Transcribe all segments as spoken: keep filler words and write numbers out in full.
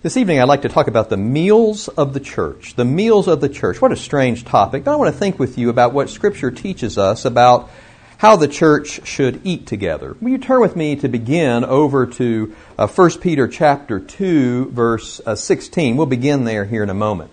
This evening I'd like to talk about the meals of the church. The meals of the church. What a strange topic. But I want to think with you about what Scripture teaches us about how the church should eat together. Will you turn with me to begin over to uh, First Peter chapter two, verse uh, sixteen. We'll begin there here in a moment.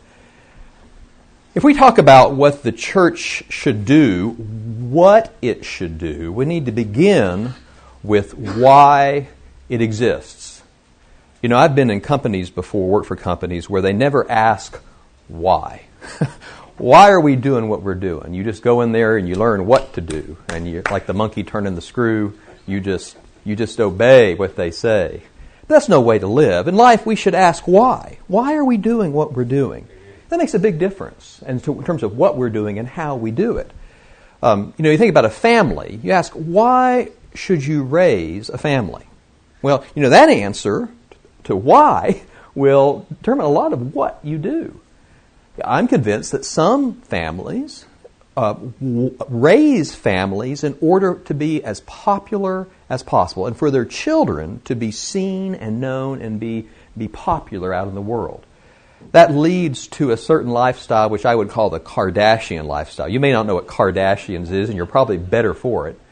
If we talk about what the church should do, what it should do, we need to begin with why it exists. You know, I've been in companies before, worked for companies, where they never ask why. Why are we doing what we're doing? You just go in there and you learn what to do. And you, like the monkey turning the screw, you just you just obey what they say. That's no way to live. In life, we should ask why. Why are we doing what we're doing? That makes a big difference in terms of what we're doing and how we do it. Um, you know, you think about a family. You ask, why should you raise a family? Well, you know, that answer to why will determine a lot of what you do. I'm convinced that some families uh, w- raise families in order to be as popular as possible and for their children to be seen and known and be, be popular out in the world. That leads to a certain lifestyle which I would call the Kardashian lifestyle. You may not know what Kardashians is, and you're probably better for it.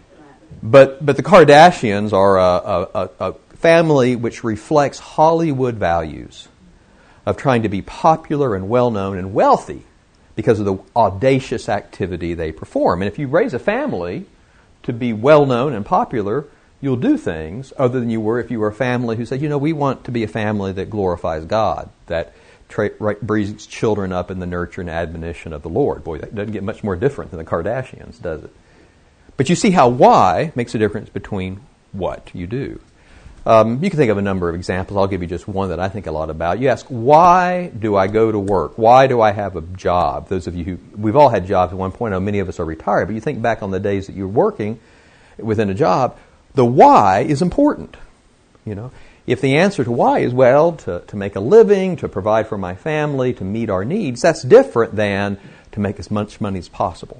But but the Kardashians are a, a, a family which reflects Hollywood values of trying to be popular and well-known and wealthy because of the audacious activity they perform. And if you raise a family to be well-known and popular, you'll do things other than you were if you were a family who said, you know, we want to be a family that glorifies God, that tra- right, brings children up in the nurture and admonition of the Lord. Boy, that doesn't get much more different than the Kardashians, does it? But you see how why makes a difference between what you do. Um, you can think of a number of examples. I'll give you just one that I think a lot about. You ask, why do I go to work? Why do I have a job? Those of you who, we've all had jobs at one point. I know many of us are retired, but you think back on the days that you're working within a job. The why is important. You know, if the answer to why is, well, to, to make a living, to provide for my family, to meet our needs, that's different than to make as much money as possible.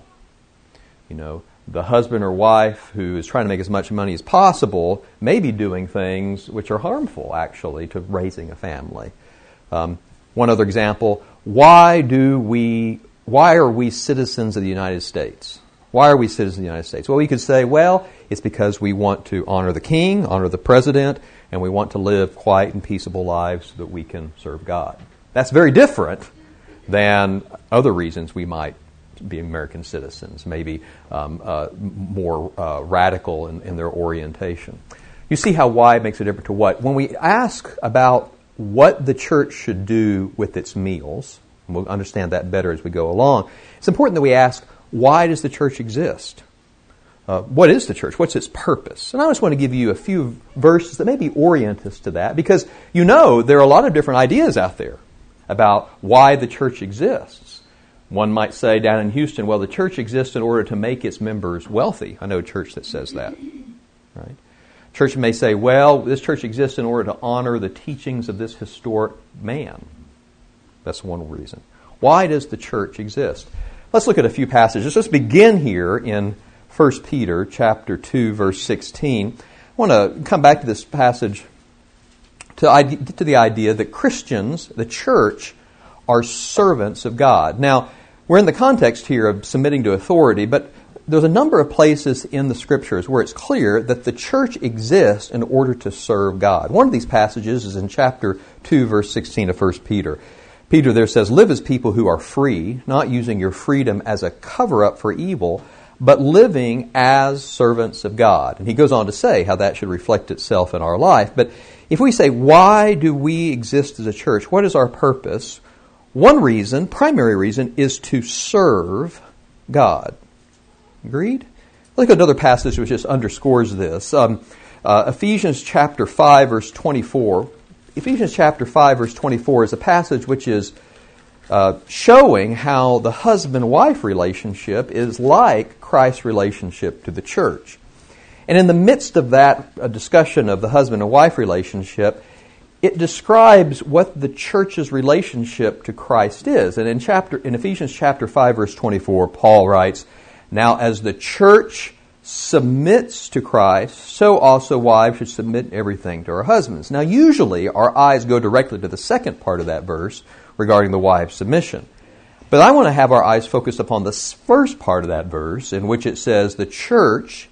You know, the husband or wife who is trying to make as much money as possible may be doing things which are harmful, actually, to raising a family. Um, one other example, why do we, why are we citizens of the United States? Why are we citizens of the United States? Well, we could say, well, it's because we want to honor the king, honor the president, and we want to live quiet and peaceable lives so that we can serve God. That's very different than other reasons we might be American citizens, maybe um, uh, more uh, radical in, in their orientation. You see how why makes a difference to what. When we ask about what the church should do with its meals, and we'll understand that better as we go along, it's important that we ask, why does the church exist? Uh, what is the church? What's its purpose? And I just want to give you a few verses that maybe orient us to that, because you know there are a lot of different ideas out there about why the church exists. One might say down in Houston, well, the church exists in order to make its members wealthy. I know a church that says that. Right? Church may say, well, this church exists in order to honor the teachings of this historic man. That's one reason. Why does the church exist? Let's look at a few passages. Let's begin here in First Peter chapter two, verse sixteen. I want to come back to this passage to, to the idea that Christians, the church, are servants of God. Now, we're in the context here of submitting to authority, but there's a number of places in the Scriptures where it's clear that the church exists in order to serve God. One of these passages is in chapter two, verse sixteen of First Peter. Peter there says, live as people who are free, not using your freedom as a cover-up for evil, but living as servants of God. And he goes on to say how that should reflect itself in our life. But if we say, why do we exist as a church? What is our purpose? One reason, primary reason, is to serve God. Agreed? Look at another passage which just underscores this. Um, uh, Ephesians chapter five, verse twenty-four. Ephesians chapter five, verse twenty-four is a passage which is uh, showing how the husband-wife relationship is like Christ's relationship to the church. And in the midst of that uh, discussion of the husband and wife relationship, it describes what the church's relationship to Christ is. And in chapter in Ephesians chapter five, verse twenty-four, Paul writes, now as the church submits to Christ, so also wives should submit everything to our husbands. Now, usually our eyes go directly to the second part of that verse regarding the wife's submission. But I want to have our eyes focused upon the first part of that verse in which it says the church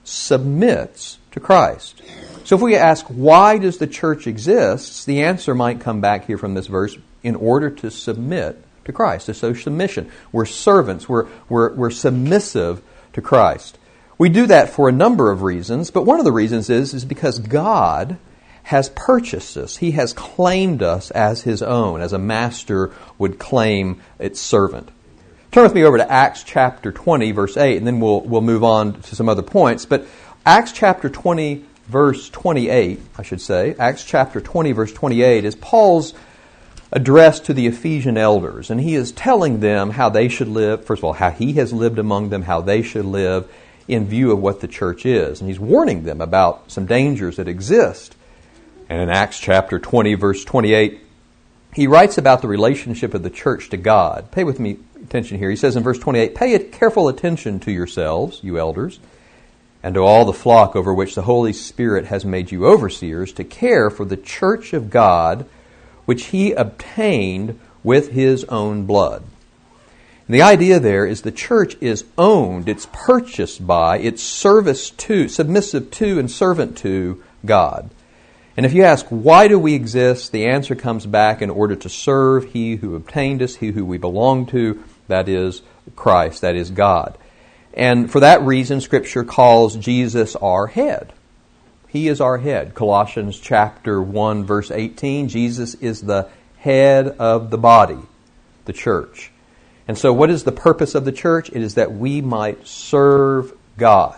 submits to Christ. So if we ask, why does the church exist? The answer might come back here from this verse, in order to submit to Christ, to show submission. We're servants. We're, we're, we're submissive to Christ. We do that for a number of reasons, but one of the reasons is, is because God has purchased us. He has claimed us as His own, as a master would claim its servant. Turn with me over to Acts chapter twenty, verse eight, and then we'll, we'll move on to some other points. But Acts chapter twenty, verse twenty-eight, I should say, Acts chapter twenty, verse twenty-eight, is Paul's address to the Ephesian elders. And he is telling them how they should live, first of all, how he has lived among them, how they should live in view of what the church is. And he's warning them about some dangers that exist. And in Acts chapter twenty, verse twenty-eight, he writes about the relationship of the church to God. Pay with me attention here. He says in verse twenty-eight, "Pay careful attention to yourselves, you elders, and to all the flock over which the Holy Spirit has made you overseers, to care for the church of God, which He obtained with His own blood." And the idea there is the church is owned, it's purchased by, it's service to, submissive to, and servant to God. And if you ask, why do we exist? The answer comes back, in order to serve He who obtained us, He who we belong to, that is Christ, that is God. And for that reason, Scripture calls Jesus our head. He is our head. Colossians chapter one, verse eighteen, Jesus is the head of the body, the church. And so what is the purpose of the church? It is that we might serve God.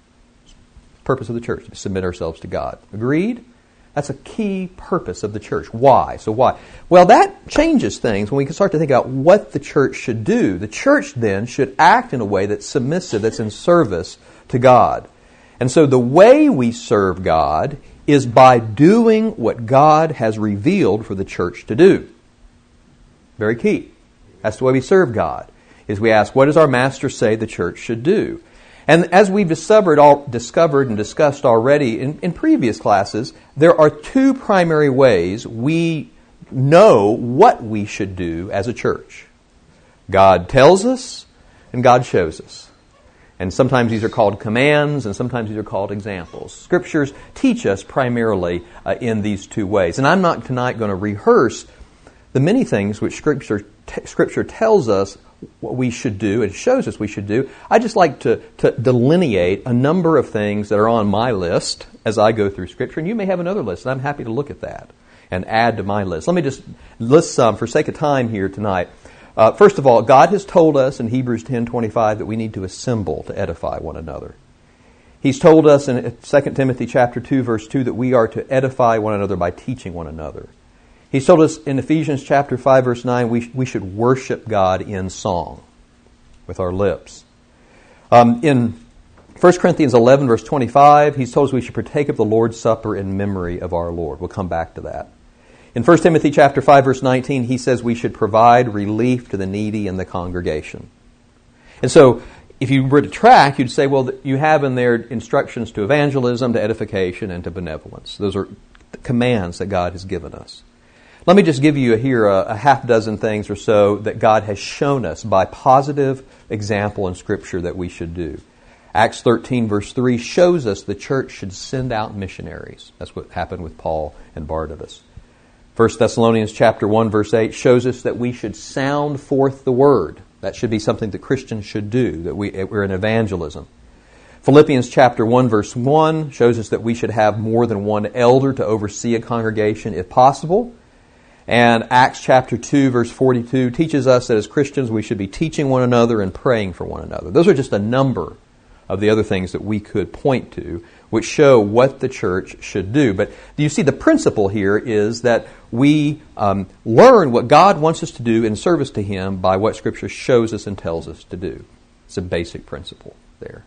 Purpose of the church, to submit ourselves to God. Agreed? That's a key purpose of the church. Why? So why? Well, that changes things when we can start to think about what the church should do. The church then should act in a way that's submissive, that's in service to God. And so the way we serve God is by doing what God has revealed for the church to do. Very key. That's the way we serve God, is we ask, what does our Master say the church should do? And as we've discovered, all, discovered and discussed already in, in previous classes, there are two primary ways we know what we should do as a church. God tells us, and God shows us. And sometimes these are called commands, and sometimes these are called examples. Scriptures teach us primarily uh, in these two ways. And I'm not tonight going to rehearse the many things which Scripture t- Scripture tells us what we should do and shows us we should do. I just like to, to delineate a number of things that are on my list as I go through Scripture. And you may have another list, and I'm happy to look at that and add to my list. Let me just list some for sake of time here tonight. Uh, first of all, God has told us in Hebrews ten twenty-five that we need to assemble to edify one another. He's told us in Second Timothy chapter two, verse two, that we are to edify one another by teaching one another. He's told us in Ephesians chapter five, verse nine, we, we should worship God in song with our lips. Um, in First Corinthians eleven, verse twenty-five, he's told us we should partake of the Lord's Supper in memory of our Lord. We'll come back to that. In First Timothy chapter five, verse nineteen, he says we should provide relief to the needy in the congregation. And so, if you were to track, you'd say, well, you have in there instructions to evangelism, to edification, and to benevolence. Those are the commands that God has given us. Let me just give you here a, a half dozen things or so that God has shown us by positive example in Scripture that we should do. Acts thirteen, verse three shows us the church should send out missionaries. That's what happened with Paul and Barnabas. First Thessalonians chapter one, verse eight shows us that we should sound forth the word. That should be something that Christians should do, that we, we're in evangelism. Philippians chapter one, verse one shows us that we should have more than one elder to oversee a congregation if possible. And Acts chapter two, verse forty-two teaches us that as Christians we should be teaching one another and praying for one another. Those are just a number of the other things that we could point to which show what the church should do. But you see, the principle here is that we um, learn what God wants us to do in service to Him by what Scripture shows us and tells us to do. It's a basic principle there.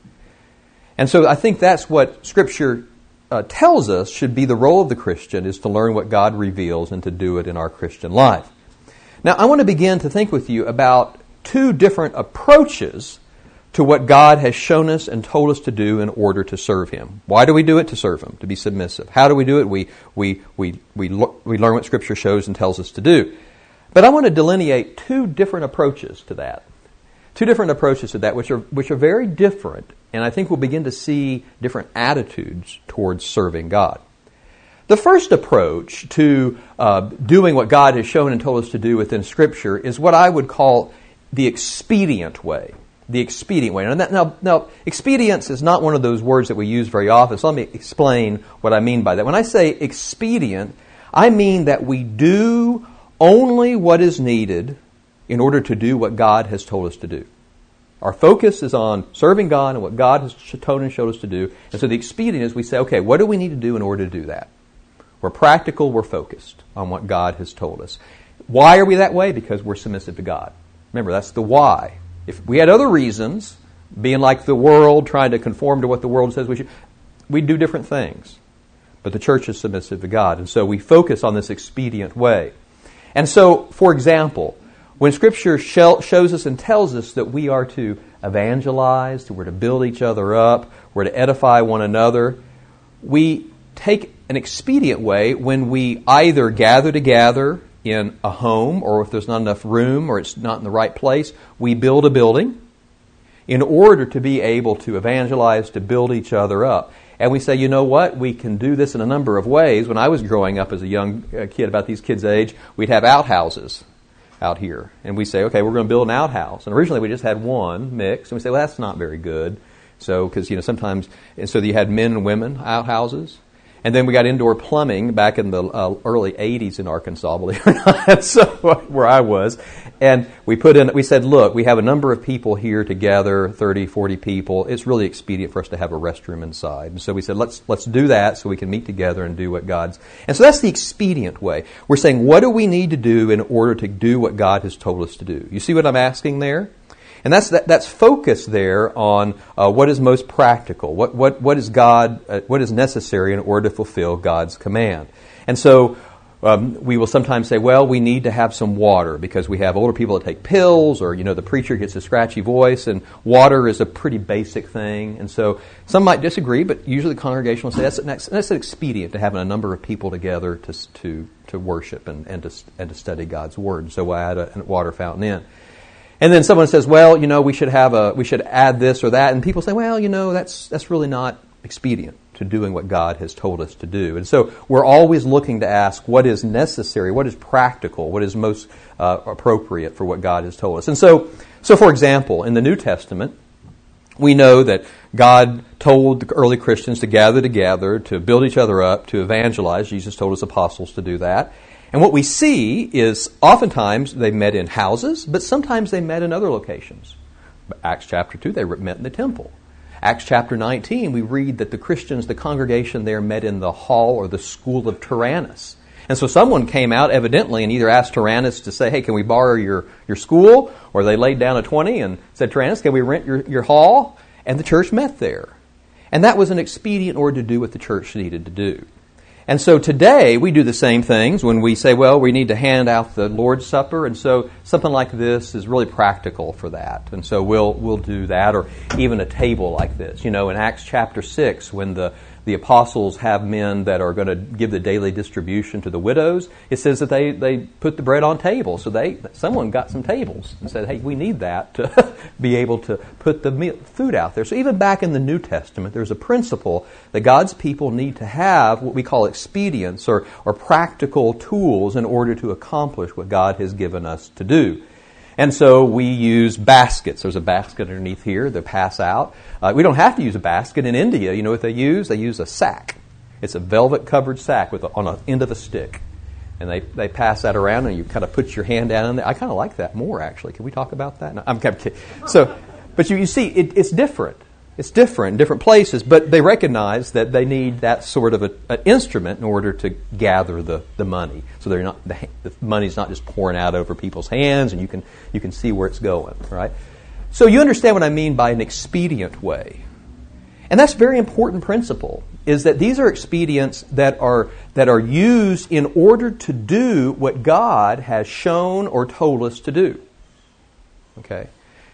And so I think that's what Scripture Uh, tells us should be the role of the Christian, is to learn what God reveals and to do it in our Christian life. Now, I want to begin to think with you about two different approaches to what God has shown us and told us to do in order to serve Him. Why do we do it? To serve Him, to be submissive. How do we do it? We we we we we learn what Scripture shows and tells us to do. But I want to delineate two different approaches to that. Two different approaches to that, which are which are very different, and I think we'll begin to see different attitudes towards serving God. The first approach to uh, doing what God has shown and told us to do within Scripture is what I would call the expedient way. The expedient way. Now, that, now, now, expedience is not one of those words that we use very often, so let me explain what I mean by that. When I say expedient, I mean that we do only what is needed in order to do what God has told us to do. Our focus is on serving God and what God has told and showed us to do. And so the expedient is we say, okay, what do we need to do in order to do that? We're practical, we're focused on what God has told us. Why are we that way? Because we're submissive to God. Remember, that's the why. If we had other reasons, being like the world, trying to conform to what the world says we should, we'd do different things. But the church is submissive to God. And so we focus on this expedient way. And so, for example, when Scripture shows us and tells us that we are to evangelize, that we're to build each other up, we're to edify one another, we take an expedient way when we either gather together in a home, or if there's not enough room or it's not in the right place, we build a building in order to be able to evangelize, to build each other up. And we say, you know what, we can do this in a number of ways. When I was growing up as a young kid, about these kids' age, we'd have outhouses out here. And we say, okay, we're going to build an outhouse. And originally we just had one mix. And we say, well, that's not very good. So, because, you know, sometimes, and so you had men and women outhouses. And then we got indoor plumbing back in the uh, early eighties in Arkansas, believe it or not, so where I was. And we put in, we said, look, we have a number of people here together, thirty, forty people. It's really expedient for us to have a restroom inside. And so we said, let's let's do that so we can meet together and do what God's... And so that's the expedient way. We're saying, what do we need to do in order to do what God has told us to do? You see what I'm asking there? And that's that, that's focused there on uh, what is most practical, what what what is God, uh, what is necessary in order to fulfill God's command. And so um, we will sometimes say, well, we need to have some water because we have older people that take pills, or you know, the preacher gets a scratchy voice, and water is a pretty basic thing. And so some might disagree, but usually the congregation will say that's an, that's an expedient to having a number of people together to to to worship and and to and to study God's word. And so we'll add a, a water fountain in. And then someone says, well, you know, we should have a, we should add this or that. And people say, well, you know, that's that's really not expedient to doing what God has told us to do. And so we're always looking to ask what is necessary, what is practical, what is most uh, appropriate for what God has told us. And so, so for example, in the New Testament, we know that God told the early Christians to gather together, to build each other up, to evangelize. Jesus told his apostles to do that. And what we see is oftentimes they met in houses, but sometimes they met in other locations. Acts chapter two, they met in the temple. Acts chapter nineteen, we read that the Christians, the congregation there, met in the hall or the school of Tyrannus. And so someone came out evidently and either asked Tyrannus to say, hey, can we borrow your, your school? Or they laid down a twenty and said, Tyrannus, can we rent your, your hall? And the church met there. And that was an expedient in order to do what the church needed to do. And so today we do the same things when we say, well, we need to hand out the Lord's Supper, and so something like this is really practical for that. And so we'll we'll do that, or even a table like this. You know, in Acts chapter six, when the the apostles have men that are going to give the daily distribution to the widows, it says that they, they put the bread on tables. So they someone got some tables and said, hey, we need that to be able to put the meal, food out there. So even back in the New Testament, there's a principle that God's people need to have what we call expedients or, or practical tools in order to accomplish what God has given us to do. And so we use baskets. There's a basket underneath here that pass out. Uh, we don't have to use a basket. In India, you know what they use? They use a sack. It's a velvet-covered sack with a, on the end of a stick. And they, they pass that around, and you kind of put your hand down in there. I kind of like that more, actually. Can we talk about that? No, I'm kind of kidding. So, but you, you see, it, it's different. It's different in different places, but they recognize that they need that sort of a, an instrument in order to gather the, the money. So they're not the, the money's not just pouring out over people's hands, and you can you can see where it's going, right? So you understand what I mean by an expedient way, and that's a very important principle. Is that these are expedients that are that are used in order to do what God has shown or told us to do. Okay.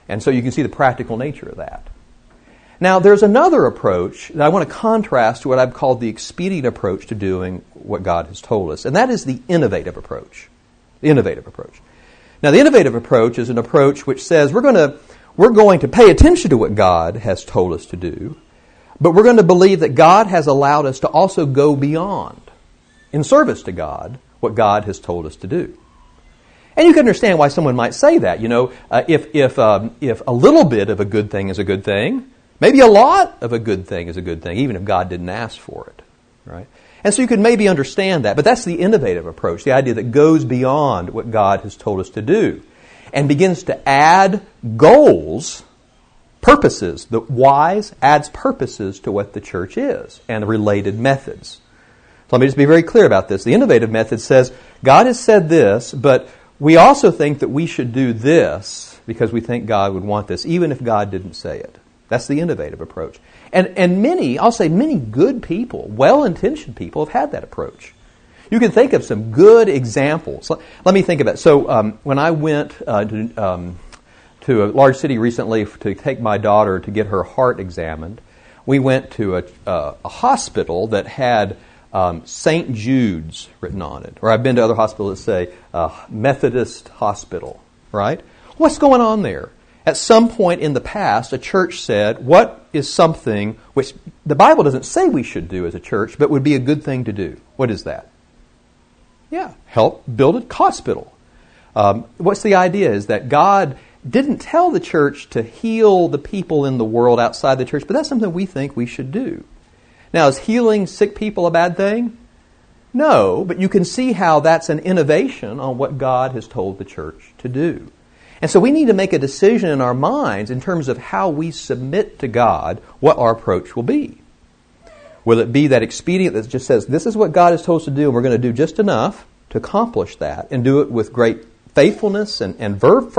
And so you can see the practical nature of that. Now, there's another approach that I want to contrast to what I've called the expedient approach to doing what God has told us, and that is the innovative approach. The innovative approach. Now, the innovative approach is an approach which says we're going to we're going to pay attention to what God has told us to do, but we're going to believe that God has allowed us to also go beyond, in service to God, what God has told us to do. And you can understand why someone might say that. You know, uh, if if um, if a little bit of a good thing is a good thing, maybe a lot of a good thing is a good thing, even if God didn't ask for it, right? And so you could maybe understand that, but that's the innovative approach, the idea that goes beyond what God has told us to do and begins to add goals, purposes. The wise adds purposes to what the church is and the related methods. So let me just be very clear about this. The innovative method says, God has said this, but we also think that we should do this because we think God would want this, even if God didn't say it. That's the innovative approach. And and many, I'll say many good people, well-intentioned people have had that approach. You can think of some good examples. Let, let me think of it. So um, when I went uh, to, um, to a large city recently to take my daughter to get her heart examined, we went to a, uh, a hospital that had um, Saint Jude's written on it. Or I've been to other hospitals that say uh, Methodist Hospital, right? What's going on there? At some point in the past, a church said, what is something which the Bible doesn't say we should do as a church, but would be a good thing to do? What is that? Yeah, help build a hospital. Um, what's the idea is that God didn't tell the church to heal the people in the world outside the church, but that's something we think we should do. Now, is healing sick people a bad thing? No, but you can see how that's an innovation on what God has told the church to do. And so we need to make a decision in our minds in terms of how we submit to God what our approach will be. Will it be that expedient that just says, this is what God has told us to do, and we're going to do just enough to accomplish that, and do it with great faithfulness and, and verve